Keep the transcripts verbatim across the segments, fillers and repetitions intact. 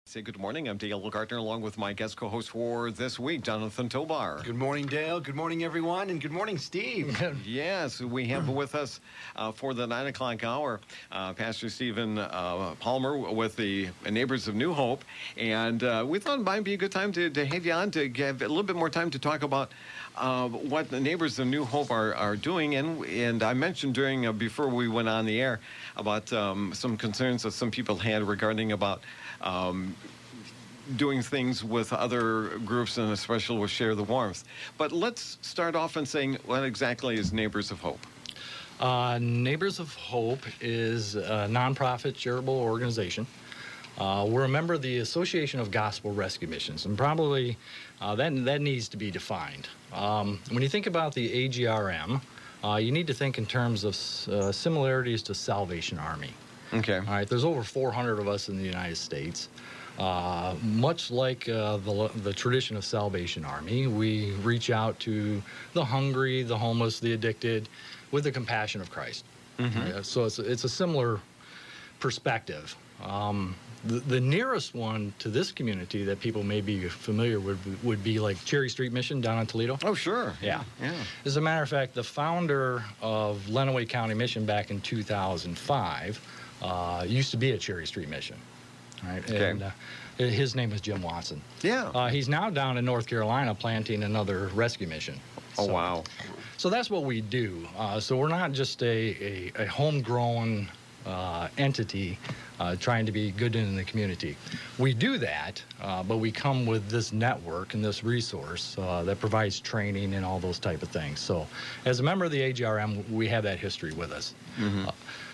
Say good morning. I'm Dale Gardner, along with my guest co-host for this week, Jonathan Tobar. Good morning, Dale. Good morning, everyone, and good morning, Steve. Yes, we have with us uh, for the nine o'clock hour, uh, Pastor Stephen uh, Palmer with the Neighbors of New Hope, and uh, we thought it might be a good time to, to have you on to give a little bit more time to talk about uh, what the Neighbors of New Hope are, are doing. And and I mentioned during uh, before we went on the air about um, some concerns that some people had regarding about. Um, doing things with other groups, and especially with Share the Warmth. But let's start off in saying, what exactly is Neighbors of Hope? Uh, Neighbors of Hope is a nonprofit charitable organization. Uh, we're a member of the Association of Gospel Rescue Missions, and probably uh, that, that needs to be defined. Um, when you think about the A G R M, uh, you need to think in terms of uh, similarities to Salvation Army. Okay. All right, there's over four hundred of us in the United States. Uh, much like uh, the, the tradition of Salvation Army, we reach out to the hungry, the homeless, the addicted, with the compassion of Christ. Mm-hmm. Right? So it's, it's a similar perspective. Um, the, the nearest one to this community that people may be familiar with would be like Cherry Street Mission down in Toledo. Oh, sure. Yeah. Yeah. As a matter of fact, the founder of Lenawee County Mission back in two thousand five uh, used to be at Cherry Street Mission. Right, okay. And uh, his name is Jim Watson. Yeah. Uh, he's now down in North Carolina planting another rescue mission. Oh, so, wow. So that's what we do. Uh, so we're not just a, a, a homegrown uh, entity uh, trying to be good in the community. We do that, uh, but we come with this network and this resource uh, that provides training and all those type of things. So as a member of the A G R M, we have that history with us. Mm-hmm. Uh,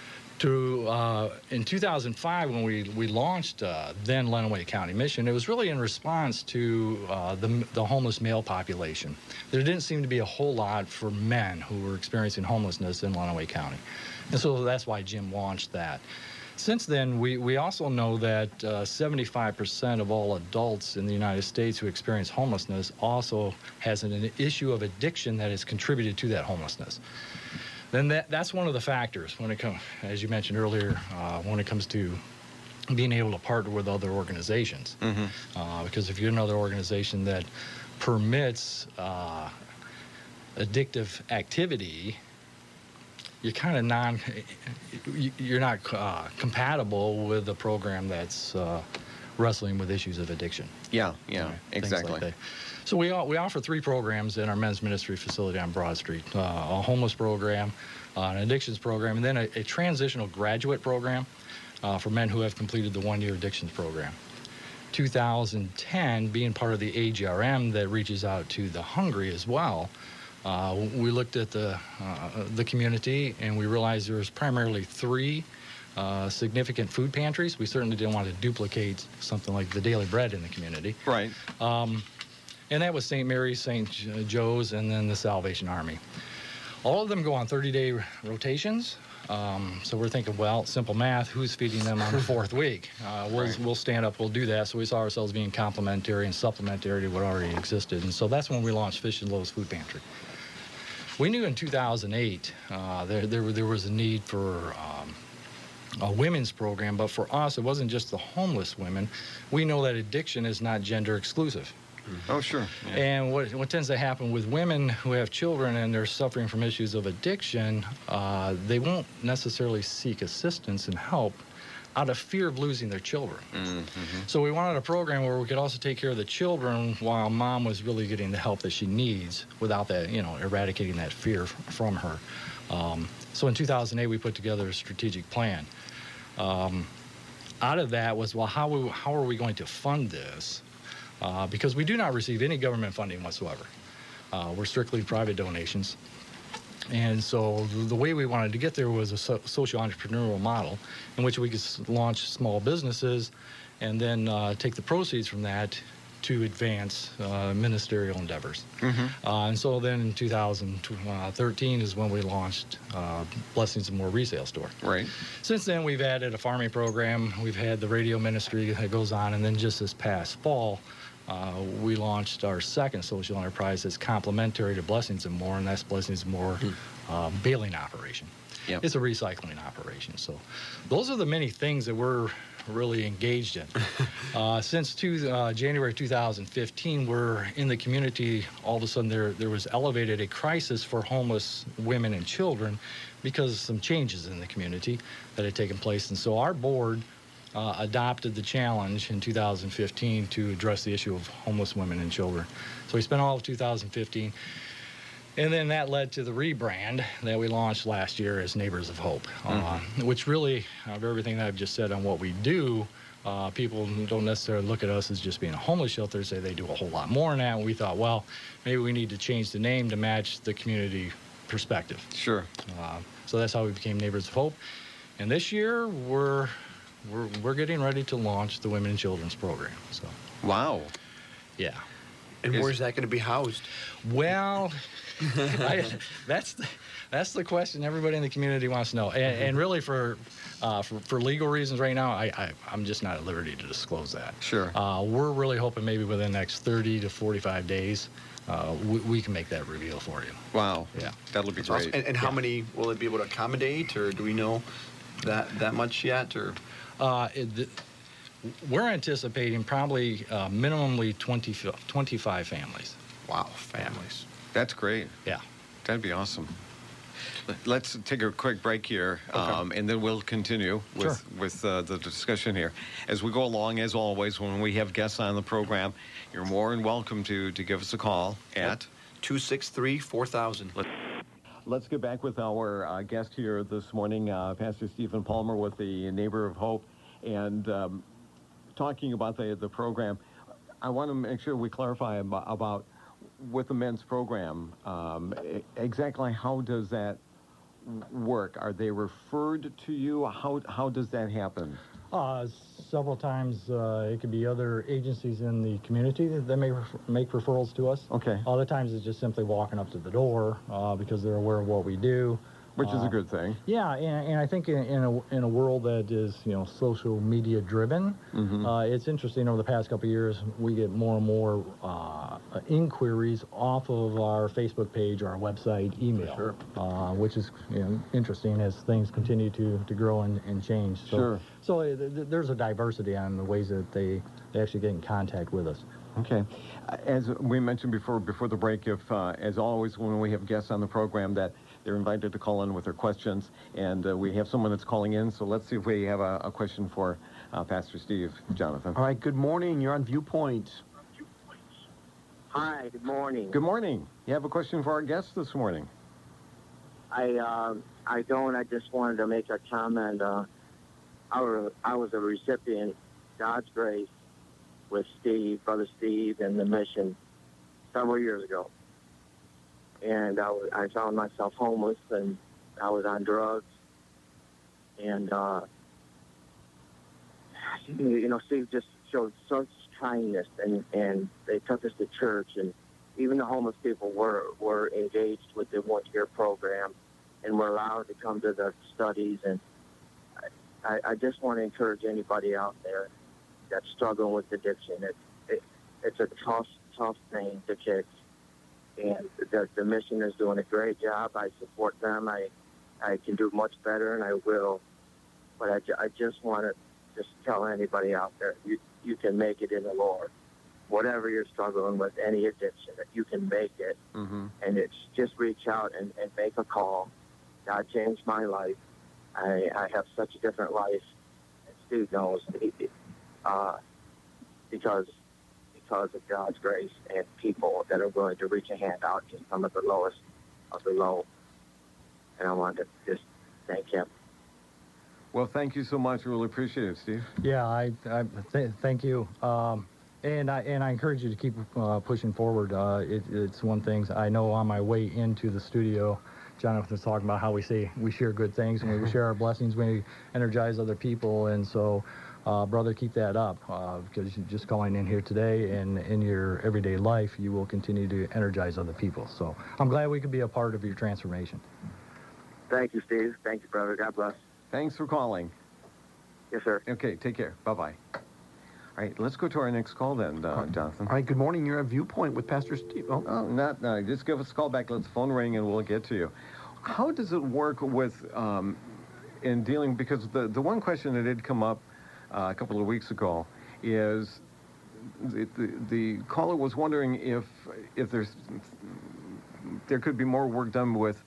To uh, in two thousand five, when we we launched uh, then Lenawee County Mission, it was really in response to uh, the the homeless male population. There didn't seem to be a whole lot for men who were experiencing homelessness in Lenawee County, and so that's why Jim launched that. Since then, we, we also know that uh, seventy-five percent of all adults in the United States who experience homelessness also has an, an issue of addiction that has contributed to that homelessness. Then that, that's one of the factors when it comes, as you mentioned earlier, uh, when it comes to being able to partner with other organizations. Mm-hmm. Uh, because if you're another organization that permits uh, addictive activity, you're kind of non, you're not uh, compatible with a program that's uh, wrestling with issues of addiction. Yeah, yeah, right? exactly. Like so we we offer three programs in our men's ministry facility on Broad Street: uh, a homeless program, uh, an addictions program, and then a, a transitional graduate program uh, for men who have completed the one-year addictions program. two thousand ten, being part of the A G R M that reaches out to the hungry as well, uh, we looked at the uh, the community and we realized there was primarily three Uh, significant food pantries. We certainly didn't want to duplicate something like the Daily Bread in the community. Right. Um, and that was Saint Mary's, Saint Joe's, and then the Salvation Army. All of them go on thirty-day rotations. Um, so we're thinking, well, simple math, who's feeding them on the fourth week? Uh, we'll, right. we'll stand up, we'll do that. So we saw ourselves being complementary and supplementary to what already existed. And so that's when we launched Fish and Loaves Food Pantry. We knew in two thousand eight uh, there, there, there was a need for um, a women's program, but for us, it wasn't just the homeless women. We know that addiction is not gender exclusive. Mm-hmm. Oh, sure. Yeah. And what, what tends to happen with women who have children and they're suffering from issues of addiction, uh, they won't necessarily seek assistance and help out of fear of losing their children. Mm-hmm. So we wanted a program where we could also take care of the children while mom was really getting the help that she needs without that, you know, eradicating that fear from her. Um, so in two thousand eight, we put together a strategic plan. Um, out of that was, well, how, we, how are we going to fund this? Uh, because we do not receive any government funding whatsoever. Uh, we're strictly private donations. And so the way we wanted to get there was a so- social entrepreneurial model in which we could launch small businesses and then uh, take the proceeds from that to advance uh, ministerial endeavors. Mm-hmm. Uh, and so then in two thousand thirteen is when we launched uh, Blessings and More Resale Store. Right. Since then, we've added a farming program. We've had the radio ministry that goes on. And then just this past fall, uh, we launched our second social enterprise that's complementary to Blessings and More, and that's Blessings and More mm-hmm. uh, baling operation. Yep. It's a recycling operation. So those are the many things that we're really engaged in. uh, since two, uh, January two thousand fifteen, we're in the community. All of a sudden, there there was elevated a crisis for homeless women and children because of some changes in the community that had taken place. And so our board uh, adopted the challenge in two thousand fifteen to address the issue of homeless women and children. So we spent all of two thousand fifteen. And then that led to the rebrand that we launched last year as Neighbors of Hope, mm-hmm. uh, which really, of everything that I've just said on what we do, uh, people don't necessarily look at us as just being a homeless shelter. Say they do a whole lot more than that. And we thought, well, maybe we need to change the name to match the community perspective. Sure. Uh, so that's how we became Neighbors of Hope. And this year, we're we're we're getting ready to launch the Women and Children's program. So. Wow. Yeah. And Is- where's that going to be housed? Well, I, that's the, that's the question everybody in the community wants to know, and, and really for, uh, for for legal reasons right now, I, I I'm just not at liberty to disclose that. Sure. Uh, we're really hoping maybe within the next thirty to forty-five days, uh, we, we can make that reveal for you. Wow. Yeah. That'll be That's great. awesome. And, and how Yeah. many will it be able to accommodate, or do we know that that much yet? Or Uh, it, the, we're anticipating probably uh, minimally twenty, twenty-five families. wow, families. That's great. Yeah. That'd be awesome. Let- Let's take a quick break here, Okay. um, and then we'll continue with, Sure. with uh, the discussion here. As we go along, as always, when we have guests on the program, you're more than welcome to, to give us a call at... two six three, four thousand. Let's get back with our uh, guest here this morning, uh, Pastor Stephen Palmer with the Neighbor of Hope, and um, talking about the, the program. I want to make sure we clarify about, about with the men's program, um, e- exactly how does that w- work? Are they referred to you? How, how does that happen? Uh, several times, uh, it could be other agencies in the community that they may ref- make referrals to us. Okay. Other times, it's just simply walking up to the door uh, because they're aware of what we do. Which is Uh, a good thing. Yeah, and, and I think in, in a in a world that is you know social media driven, Mhm. uh, it's interesting. Over the past couple of years, we get more and more uh, inquiries off of our Facebook page, our website, email, sure. uh, which is you know, interesting as things continue to, to grow and, and change. So, Sure. So uh, th- th- there's a diversity on the ways that they, they actually get in contact with us. Okay. Uh, As we mentioned before, before the break, if, uh, as always, when we have guests on the program, that they're invited to call in with their questions, and uh, we have someone that's calling in, so let's see if we have a, a question for uh, Pastor Steve. Jonathan. All right, good morning. You're on Viewpoint. Hi, good morning. Good morning. You have a question for our guest this morning? I uh, I don't. I just wanted to make a comment. Uh, I, were, I was a recipient, God's grace, with Steve, Brother Steve, and the mission several years ago. And I, was, I found myself homeless, and I was on drugs. And, uh, you know, Steve just showed such kindness, and, and they took us to church, and even the homeless people were, were engaged with the one-year program and were allowed to come to the studies. And I, I just want to encourage anybody out there that's struggling with addiction. It, it, it's a tough, tough thing to kick. And the, the mission is doing a great job. I support them. I, I can do much better, and I will. But I, ju- I just want to just tell anybody out there, you, you can make it in the Lord. Whatever you're struggling with, any addiction, that you can make it. Mm-hmm. And it's just reach out and, and make a call. God changed my life. I, I have such a different life, and Steve knows, uh, because because of God's grace and people that are willing to reach a hand out to some of the lowest of the low. And I want to just thank him. Well, thank you so much. We really appreciate it, Steve. Yeah, I, I th- thank you. Um, and I and I encourage you to keep uh, pushing forward. Uh, it, it's one thing I know on my way into the studio, Jonathan was talking about how we say we share good things and we share our blessings when we energize other people. And so, uh, brother, keep that up uh, because you're just calling in here today, and in your everyday life, you will continue to energize other people. So I'm glad we could be a part of your transformation. Thank you, Steve. Thank you, brother. God bless. Thanks for calling. Yes, sir. Okay, take care. Bye-bye. All right, let's go to our next call then, uh, Jonathan. All right, good morning. You're on Viewpoint with Pastor Steve. Oh, Oh, not, no, just give us a call back. Let the phone ring and we'll get to you. how does it work with um, in dealing? Because the the one question that did come up uh, a couple of weeks ago is the, the the caller was wondering if if there's there could be more work done with.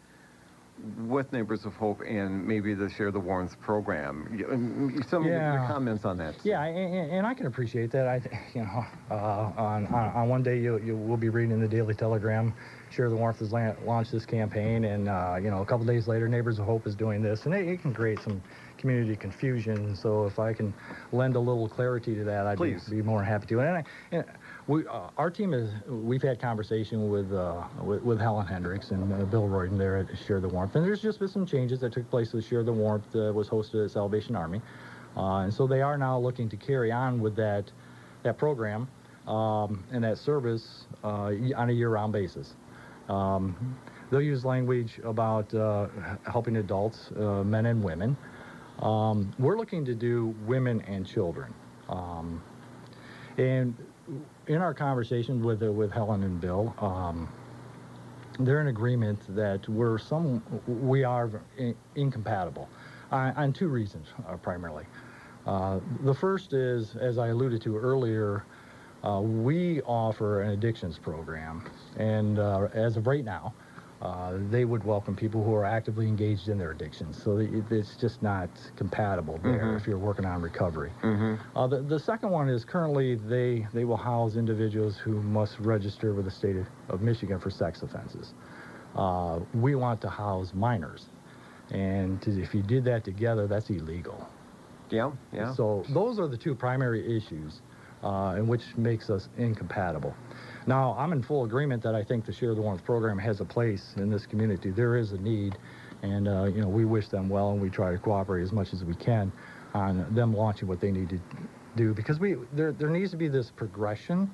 with Neighbors of Hope and maybe the Share the Warmth program. Some yeah. of your comments on that. Yeah, and, and I can appreciate that. I, you know, uh, on, on on one day you you will be reading in the Daily Telegram, Share the Warmth has la- launched this campaign, and uh, you know, a couple days later, Neighbors of Hope is doing this, and it, it can create some community confusion. So if I can lend a little clarity to that, I'd be, be more happy to. And, I, and we, uh, our team is, we've had conversation with uh, with, with Helen Hendricks and uh, Bill Royden there at Share the Warmth, and there's just been some changes that took place with Share the Warmth uh, was hosted at Salvation Army, uh, and so they are now looking to carry on with that that program um, and that service uh, on a year-round basis. Um, they'll use language about uh, helping adults, uh, men and women. Um, we're looking to do women and children. Um, and in our conversations with uh, with Helen and Bill, um, they're in agreement that we're some we are in, incompatible uh, on two reasons uh, primarily. Uh, the first is, as I alluded to earlier, uh, we offer an addictions program, and uh, as of right now, Uh, they would welcome people who are actively engaged in their addictions. So it, it's just not compatible there mm-hmm. if you're working on recovery. Mm-hmm. Uh, the, the second one is currently they, they will house individuals who must register with the state of, of Michigan for sex offenses. Uh, we want to house minors. And to, if you did that together, that's illegal. Yeah, yeah. So those are the two primary issues uh, in which makes us incompatible. Now, I'm in full agreement that I think the Share the Warmth program has a place in this community. There is a need, and uh, you know, we wish them well, and we try to cooperate as much as we can on them launching what they need to do, because we there there needs to be this progression.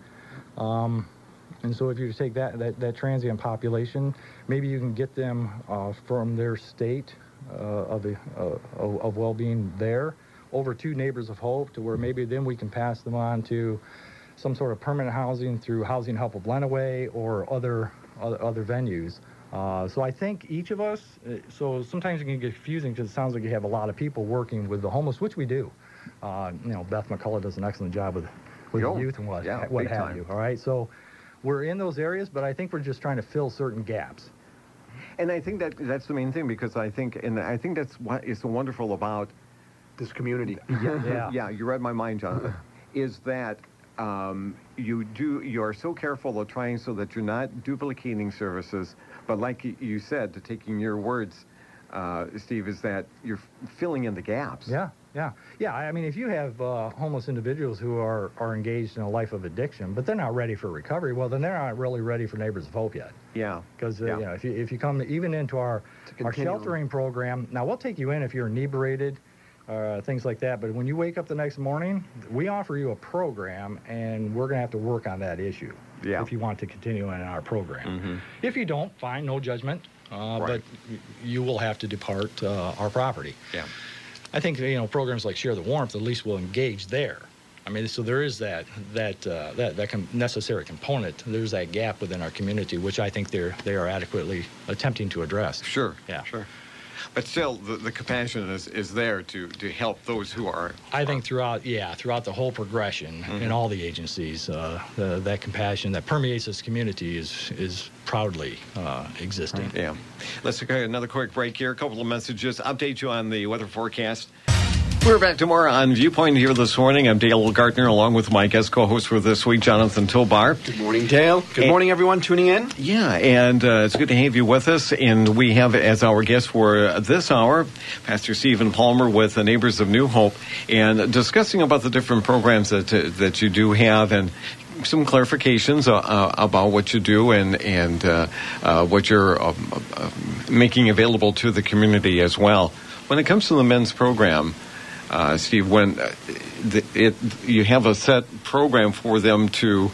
Um, and so if you take that, that, that transient population, maybe you can get them uh, from their state uh, of, the, uh, of, of well-being there over to Neighbors of Hope, to where maybe then we can pass them on to some sort of permanent housing through Housing Help of Lenawee or other other, other venues. Uh, so I think each of us, uh, so sometimes it can get confusing because it sounds like you have a lot of people working with the homeless, which we do. Uh, you know, Beth McCullough does an excellent job with, with Yo, the youth and what, yeah, what have time. you. All right, so we're in those areas, but I think we're just trying to fill certain gaps. And I think that that's the main thing, because I think, and I think that's what is so wonderful about this community. Yeah, yeah. yeah, you read my mind, Jonathan. Is that Um, you do. You are so careful of trying so that you're not duplicating services, but like you said, to taking your words, uh, Steve, is that you're filling in the gaps. Yeah, yeah, yeah. I mean, if you have uh, homeless individuals who are, are engaged in a life of addiction, but they're not ready for recovery, well, then they're not really ready for Neighbors of Hope yet. Yeah. Because uh, yeah. you know, if you if you come even into our our sheltering program, now we'll take you in if you're inebriated. Uh, things like that. But when you wake up the next morning, we offer you a program, and we're going to have to work on that issue yeah. if you want to continue in our program. Mm-hmm. If you don't, fine, no judgment, uh, right. but y- you will have to depart uh, our property. Yeah. I think, you know, programs like Share the Warmth at least will engage there. I mean, so there is that that uh, that that com- necessary component. There's that gap within our community, which I think they're they are adequately attempting to address. Sure. Yeah. Sure. But still, the, the compassion is, is there to, to help those who are... I think throughout, yeah, throughout the whole progression mm-hmm. in all the agencies, uh, the, that compassion that permeates this community is is proudly uh, existing. Yeah. Let's take another quick break here. A couple of messages. Update you on the weather forecast. We're back tomorrow on Viewpoint here this morning. I'm Dale Gartner, along with my guest co-host for this week, Jonathan Tobar. Good morning, Dale. Good and, morning, everyone tuning in. Yeah, and uh, it's good to have you with us. And we have as our guest for this hour, Pastor Stephen Palmer with the Neighbors of New Hope, and discussing about the different programs that uh, that you do have, and some clarifications uh, uh, about what you do and and uh, uh, what you're uh, uh, making available to the community as well. When it comes to the men's program, Uh, Steve, when uh, the, it, you have a set program for them to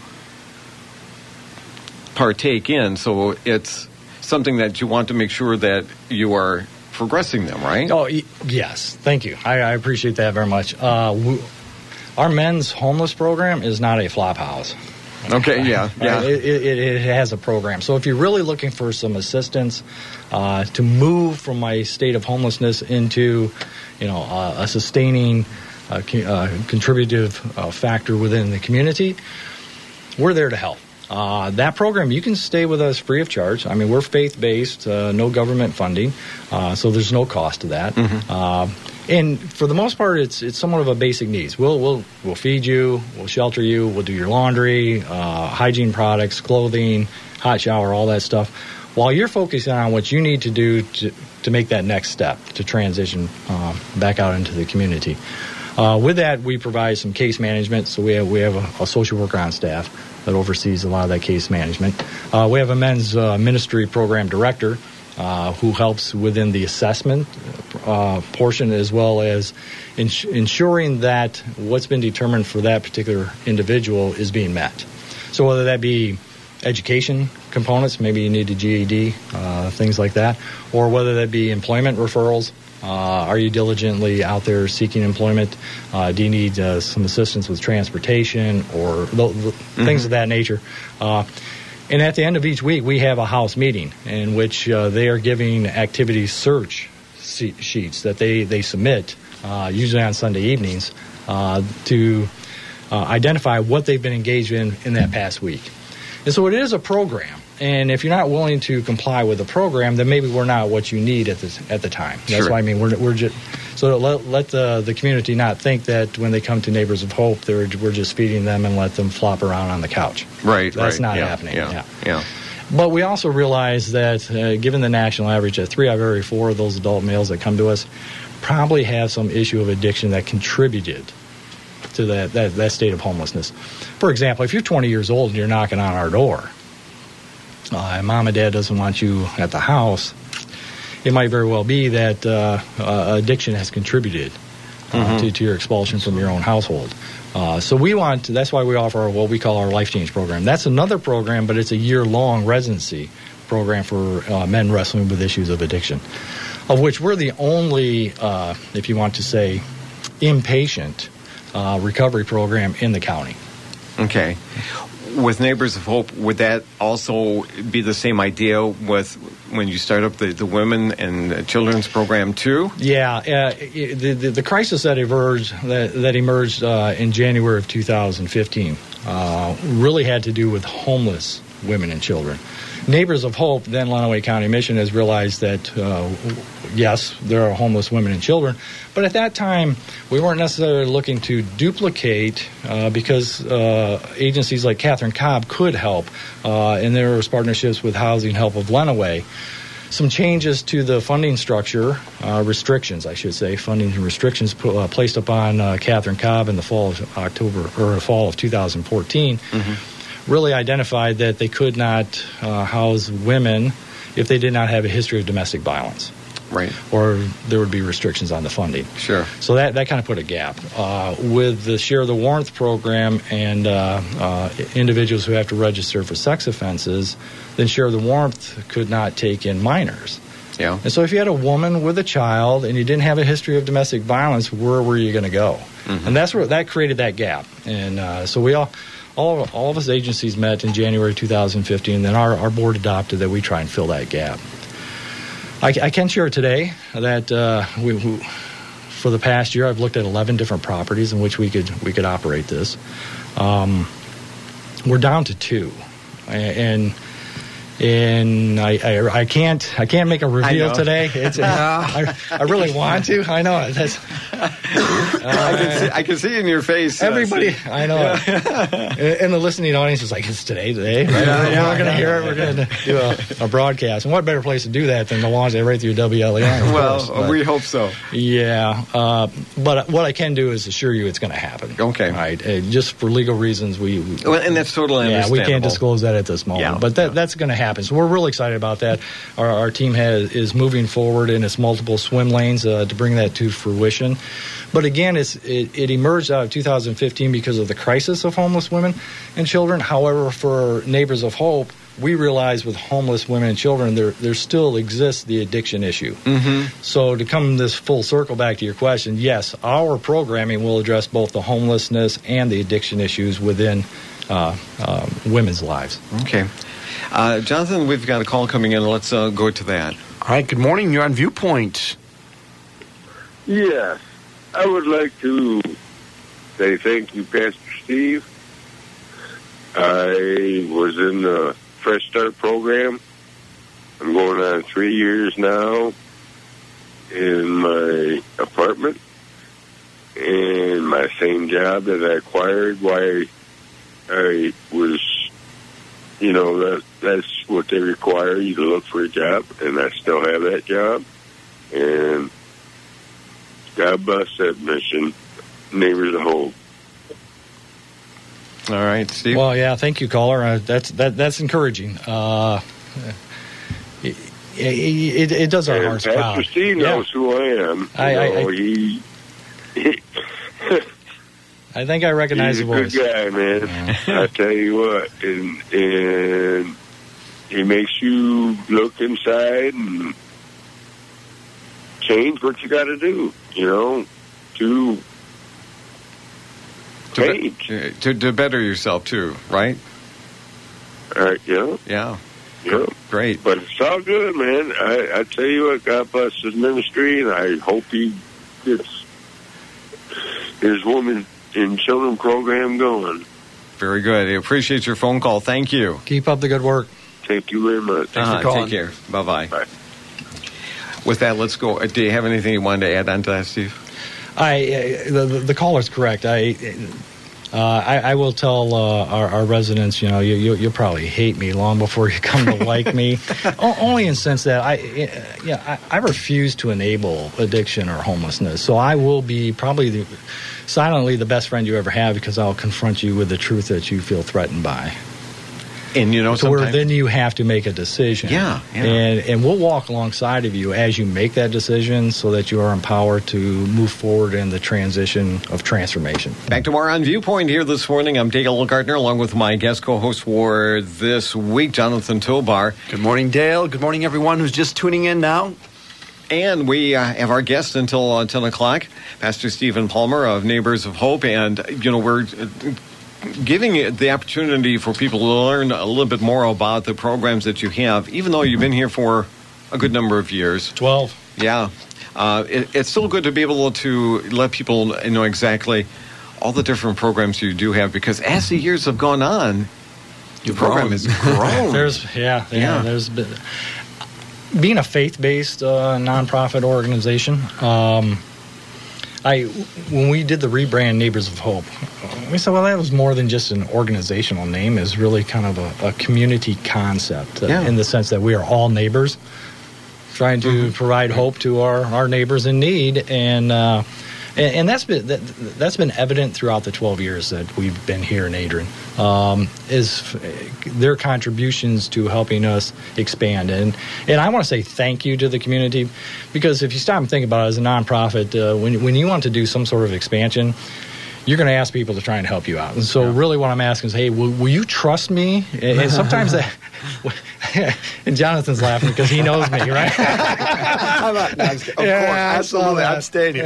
partake in, so it's something that you want to make sure that you are progressing them, right? Oh, y- yes. Thank you. I, I appreciate that very much. Uh, we, our men's homeless program is not a flop house. Okay, yeah, yeah. Right? It, it, it has a program. So if you're really looking for some assistance uh, to move from my state of homelessness into, you know, uh, a sustaining, uh, co- uh, contributive uh, factor within the community, we're there to help. Uh, that program, you can stay with us free of charge. I mean, we're faith-based, uh, no government funding, uh, so there's no cost to that. Mm-hmm. Uh, and for the most part, it's it's somewhat of a basic needs. We'll we'll we'll feed you, we'll shelter you, we'll do your laundry, uh, hygiene products, clothing, hot shower, all that stuff, while you're focusing on what you need to do to to make that next step to transition uh, back out into the community. Uh, with that, we provide some case management. So we have we have a, a social worker on staff that oversees a lot of that case management. Uh, we have a men's uh, ministry program director uh, who helps within the assessment uh, portion, as well as ins- ensuring that what's been determined for that particular individual is being met. So whether that be education components, maybe you need a G E D, uh, things like that, or whether that be employment referrals. Uh, are you diligently out there seeking employment? Uh, do you need uh, some assistance with transportation or th- th- mm-hmm. things of that nature? Uh, and at the end of each week, we have a house meeting in which uh, they are giving activity search se- sheets that they, they submit, uh, usually on Sunday evenings, uh, to uh, identify what they've been engaged in in that past week. And so it is a program. And if you're not willing to comply with the program, then maybe we're not what you need at the at the time. That's sure. why I mean we're we're just so let let the the community not think that when they come to Neighbors of Hope, they're we're just feeding them and let them flop around on the couch. Right. That's right. not yeah, happening. Yeah. Yeah. yeah. But we also realize that uh, given the national average, that three out of every four of those adult males that come to us probably have some issue of addiction that contributed to that that, that state of homelessness. For example, if you're twenty years old and you're knocking on our door, Uh, and mom and dad doesn't want you at the house, it might very well be that uh, uh, addiction has contributed uh, mm-hmm. to, to your expulsion from your own household. Uh, so we want to, that's why we offer what we call our Life Change program. That's another program, but it's a year-long residency program for uh, men wrestling with issues of addiction, of which we're the only, uh, if you want to say, inpatient uh, recovery program in the county. Okay. With Neighbors of Hope, would that also be the same idea with when you start up the, the women and the children's program too? Yeah, uh, the, the the crisis that emerged that, that emerged uh, in January of two thousand fifteen uh, really had to do with homeless women and children. Neighbors of Hope, then Lenawee County Mission, has realized that uh, yes, there are homeless women and children, but at that time we weren't necessarily looking to duplicate uh, because uh, agencies like Catherine Cobb could help, uh, and there was partnerships with Housing Help of Lenawee. Some changes to the funding structure, uh, restrictions, I should say, funding restrictions put, uh, placed upon uh, Catherine Cobb in the fall of October or fall of two thousand fourteen. Mm-hmm. Really identified that they could not uh, house women if they did not have a history of domestic violence. Right. Or there would be restrictions on the funding. Sure. So that, that kind of put a gap. Uh, with the Share the Warmth program and uh, uh, individuals who have to register for sex offenses, then Share the Warmth could not take in minors. Yeah. And so if you had a woman with a child and you didn't have a history of domestic violence, where were you going to go? Mm-hmm. And that's where that created that gap. And uh, so we all... All, all of us agencies met in January two thousand fifteen, then our, our board adopted that we try and fill that gap. I, I can share today that uh, we, we, for the past year, I've looked at eleven different properties in which we could we could operate this. Um, we're down to two, and and I, I, I can't I can't make a reveal today. It's uh, I, I really want to. I know it. That's, uh, I, can see, I can see in your face. Everybody, uh, I know it. And the listening audience is like, it's today, today. Right? Yeah, we're yeah, going to yeah, hear it. We're going to do a, a broadcast. And what better place to do that than to launch it right through W L E N? Well, course, but, we hope so. Yeah. Uh, but what I can do is assure you it's going to happen. Okay. Right. Uh, just for legal reasons, we. we well, and that's totally yeah, understandable. we can't disclose that at this moment. Yeah, but that, yeah. that's going to happen. So we're really excited about that. Our, our team has is moving forward in its multiple swim lanes uh, to bring that to fruition. But again, it's, it, it emerged out of two thousand fifteen because of the crisis of homeless women and children. However, for Neighbors of Hope, we realize with homeless women and children, there there still exists the addiction issue. Mm-hmm. So to come this full circle back to your question, yes, our programming will address both the homelessness and the addiction issues within uh, uh, women's lives. Okay. Uh, Jonathan, we've got a call coming in. Let's uh, go to that. All right, good morning. You're on Viewpoint. Yes, I would like to say thank you, Pastor Steve. I was in the Fresh Start program. I'm going on three years now in my apartment and my same job that I acquired. Why I was, you know, that that's what they require you to look for a job, and I still have that job. And God bless that mission, Neighbors of Hope. All right, Steve. Well, yeah, thank you, caller. Uh, that's that that's encouraging. Uh, it, it, it does our and hearts Pastor proud. Pastor Steve knows yeah. who I am. You I, know, I, I, he, he I think I recognize he's the a voice. good guy, man. I tell you what, and and he makes you look inside and change what you got to do. You know, to to, change. be, to to better yourself too, right? Uh, yeah. Yeah. Yeah. Great. But it's all good, man. I, I tell you what, God bless his ministry, and I hope he gets his woman and children program going. Very good. I appreciate your phone call. Thank you. Keep up the good work. Thank you very much. Thanks uh, for calling. Take care. Bye-bye. Bye. With that, let's go. Do you have anything you wanted to add on to that, Steve? I uh, the, the caller's correct. I, uh, I I will tell uh, our, our residents, you know, you, you you'll probably hate me long before you come to like me. o- only in the sense that I, uh, yeah, I, I refuse to enable addiction or homelessness. So I will be probably the, silently the best friend you ever have, because I'll confront you with the truth that you feel threatened by. And you know, so where then you have to make a decision. Yeah, yeah. And and we'll walk alongside of you as you make that decision, so that you are empowered to move forward in the transition of transformation. Back to more on Viewpoint here this morning. I'm Dale Gardner, along with my guest co-host for this week, Jonathan Tobar. Good morning, Dale. Good morning, everyone who's just tuning in now. And we uh, have our guest until uh, ten o'clock, Pastor Stephen Palmer of Neighbors of Hope. And, you know, we're uh, giving it the opportunity for people to learn a little bit more about the programs that you have, even though you've been here for a good number of years. twelve. Yeah. Uh, it, it's still good to be able to let people know exactly all the different programs you do have, because as the years have gone on, your program has grown. There's, yeah, yeah, Yeah. there's been, being a faith-based uh, nonprofit organization, um, I when we did the rebrand Neighbors of Hope, we said, well, that was more than just an organizational name. It's really kind of a, a community concept, uh, Yeah. in the sense that we are all neighbors, trying to Mm-hmm. provide hope to our, our neighbors in need. And uh, and, and that's been that, that's been evident throughout the twelve years that we've been here in Adrian, um, is f- their contributions to helping us expand. And and I want to say thank you to the community, because if you stop and think about it, as a nonprofit, uh, when when you want to do some sort of expansion, you're going to ask people to try and help you out. And so really what I'm asking is, hey, will, will you trust me? And, and sometimes that, and Jonathan's laughing because he knows me, right? I'm not, no, I'm just- of Yeah, course, I absolutely. saw I'm stating.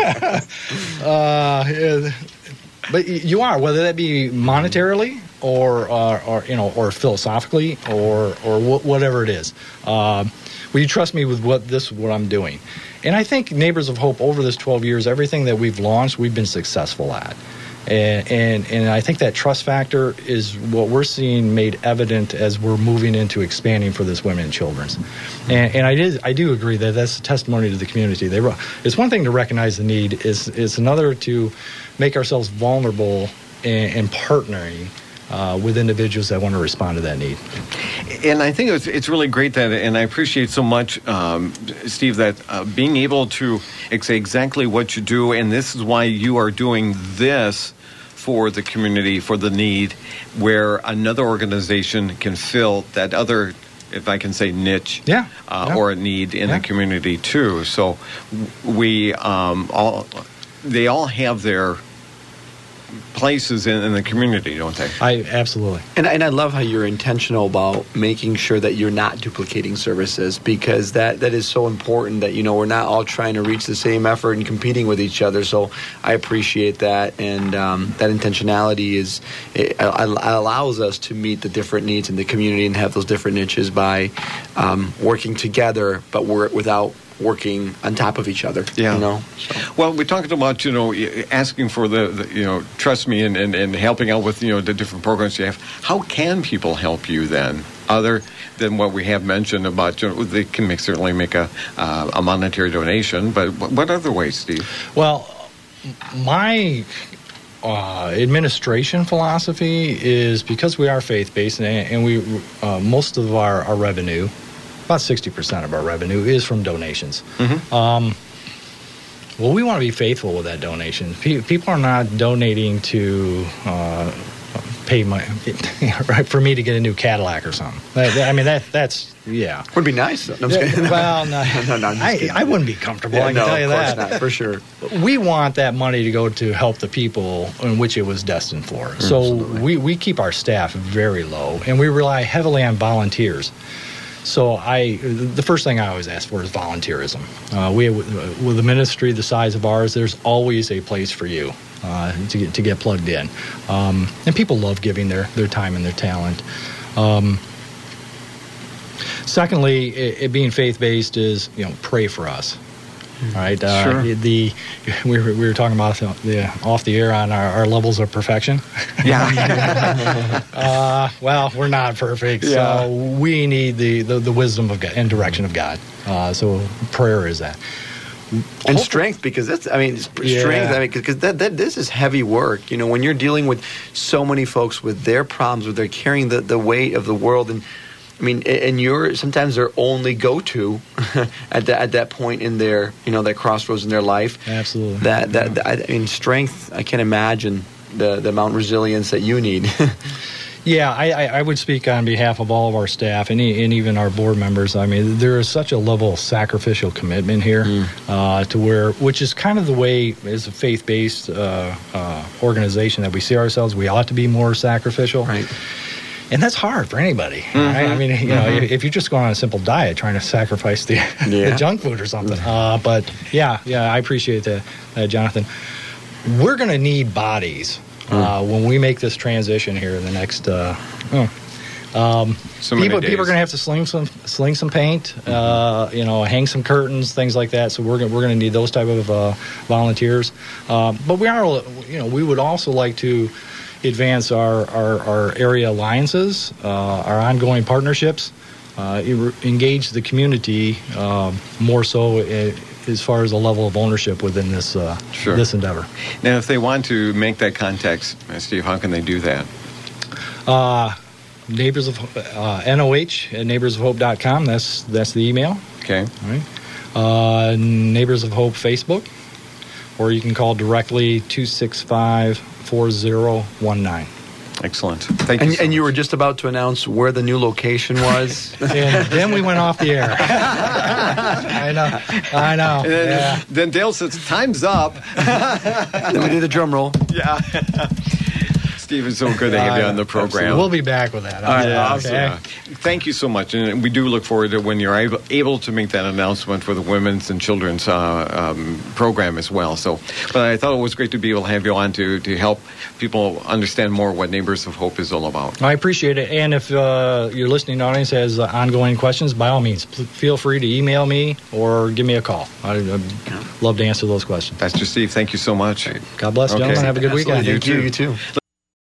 uh, yeah, but y- you are, whether that be monetarily or, uh, or you know, or philosophically, or or wh- whatever it is. Uh, will you trust me with what this what I'm doing? And I think Neighbors of Hope, over this twelve years, everything that we've launched, we've been successful at. And, and and I think that trust factor is what we're seeing made evident as we're moving into expanding for this women and children's. And, and I did I do agree that that's a testimony to the community. They it's one thing to recognize the need. It's it's another to make ourselves vulnerable and, and partnering uh, with individuals that want to respond to that need. And I think it's, it's really great that, and I appreciate so much, um, Steve, that uh, being able to say exactly what you do, and this is why you are doing this for the community, for the need, where another organization can fill that other, if I can say, niche, Yeah, uh, yeah. or a need in Yeah. the community too. So we um, all, they all have their places in, in the community, don't they? I absolutely. And, and I love how you're intentional about making sure that you're not duplicating services, because that, that is so important that, you know, we're not all trying to reach the same effort and competing with each other. So I appreciate that. And um, that intentionality is it, it allows us to meet the different needs in the community and have those different niches by um, working together, but we're without working on top of each other. Yeah. You know? So. Well, we talked about, you know, asking for the, the you know, trust me, and, and, and helping out with, you know, the different programs you have. How can people help you then, other than what we have mentioned about, you know, they can make, certainly make a, uh, a monetary donation, but what other ways, Steve? Well, my uh, administration philosophy is, because we are faith-based, and, and we uh, most of our, our revenue, about sixty percent of our revenue, is from donations. Mm-hmm. Um, well, we want to be faithful with that donation. Pe- people are not donating to uh, pay my right for me to get a new Cadillac or something. That, I mean, that that's yeah. Would be nice. No, I'm just kidding. Well, no, no, no, I'm just I, kidding. I wouldn't be comfortable. Yeah, I can no, tell you of course that not, for sure. We want that money to go to help the people in which it was destined for. So Absolutely. we, we keep our staff very low, and we rely heavily on volunteers. So I, the first thing I always ask for is volunteerism. Uh, we, with a ministry the size of ours, there's always a place for you uh, to get to get plugged in, um, and people love giving their, their time and their talent. Um, secondly, it, it being faith-based is, you know, pray for us. All right. Uh, Sure. The we were, we were talking about the off the air on our, our levels of perfection. Yeah. uh, well, we're not perfect, Yeah. so we need the, the, the wisdom of God and direction of God. Uh, so prayer is that. And strength, because that's, I mean, it's Yeah. strength, I mean, because that, that, this is heavy work. You know, when you're dealing with so many folks with their problems, with their carrying the, the weight of the world, and I mean, and you're sometimes their only go-to at that at that point in their, you know, that crossroads in their life. Absolutely. That that, that I mean, strength. I can't imagine the the amount of resilience that you need. Yeah, I, I, I would speak on behalf of all of our staff and, e- and even our board members. I mean, there is such a level of sacrificial commitment here mm. uh, to where, which is kind of the way, as a faith-based uh, uh, organization that we see ourselves, we ought to be more sacrificial. Right. And that's hard for anybody, Mm-hmm. right? I mean, you know, Mm-hmm. if, if you're just going on a simple diet, trying to sacrifice the, Yeah. the junk food or something. Uh, but yeah, yeah, I appreciate that, uh, Jonathan. We're going to need bodies uh, when we make this transition here in the next. Uh, oh, um, So many people, people are days. going to have to sling some, sling some paint, uh, you know, hang some curtains, things like that. So we're going, we're going to need those type of uh, volunteers. Um, but we are, you know, we would also like to advance our, our, our area alliances, uh, our ongoing partnerships, uh, e- engage the community uh, more so uh, as far as a level of ownership within this uh, Sure. this endeavor. Now, if they want to make that contact, uh, Steve, how can they do that? Uh, Neighbors of uh, N O H at neighbors of hope dot com. That's that's the email. Okay. All right. Uh, Neighbors of Hope Facebook, or you can call directly two six five, four zero one nine. Excellent. Thank you. And, so and you were much. just about to announce where the new location was. And then we went off the air. I know. I know. And then, Yeah. then Dale says, time's up. Then we did the drum roll. Yeah. Steve, it's so good to have you on the program. We'll be back with that. All right, Okay. awesome. Yeah. Thank you so much, and we do look forward to when you're able, able to make that announcement for the women's and children's uh, um, program as well. So, but I thought it was great to be able to have you on to to help people understand more what Neighbors of Hope is all about. I appreciate it. And if uh, your listening audience has uh, ongoing questions, by all means, pl- feel free to email me or give me a call. I'd, I'd love to answer those questions. Pastor Steve, thank you so much. God bless, Okay. gentlemen. Have a good Absolutely. weekend. Thank you. You too.